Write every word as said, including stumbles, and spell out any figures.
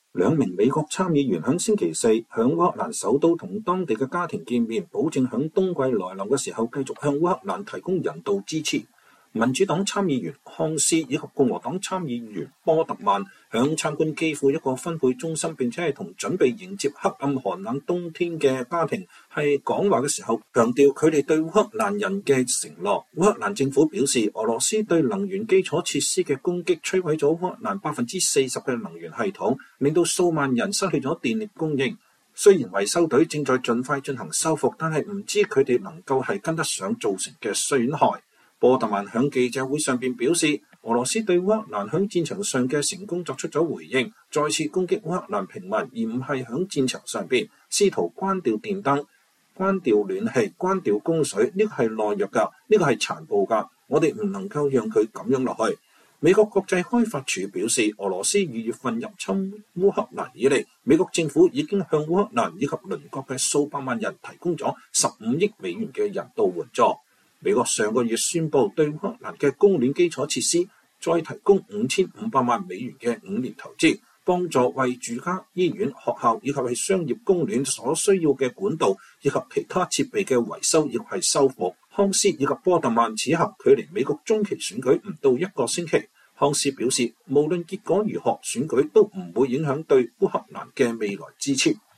兩名美國參議員響星期四響烏克蘭首都同當地嘅家庭見面，保證響冬季來臨嘅時候繼續向烏克蘭提供人道支持。民主黨參議員康斯以及共和黨參議員波特曼響參觀基輔一個分配中心，並且係同準備迎接黑暗寒冷冬天嘅家庭係講話嘅時候，強調佢哋對烏克蘭人嘅承諾。烏克蘭政府表示，俄羅斯對能源基礎設施嘅攻擊摧毀咗烏克蘭百分之四十嘅能源系統，令到數萬人失去咗電力供應。雖然維修隊正在盡快進行修復，但係唔知佢哋能夠係跟得上造成嘅損害。波特曼響記者會上邊表示，俄羅斯對烏克蘭響戰場上嘅成功作出咗回應，再次攻擊烏克蘭平民，而唔係響戰場上邊試圖關掉電燈、關掉暖氣、關掉供水。呢個係懦弱噶，呢個係殘暴噶，我哋唔能夠讓佢咁樣落去。美國國際開發署表示，俄羅斯二月份入侵烏克蘭以嚟，美國政府已經向烏克蘭以及鄰國嘅數百萬人提供咗十五億美元嘅人道援助。美國上個月宣布對烏克蘭嘅供暖基礎設施再提供五千五百萬美元嘅五年投資，幫助為住家、醫院、學校以及係商業供暖所需要嘅管道以及其他設備嘅維修亦係修復。康斯以及波特曼此行距離美國中期選舉唔到一個星期。康斯表示，無論結果如何，選舉都唔會影響對烏克蘭嘅未來支持。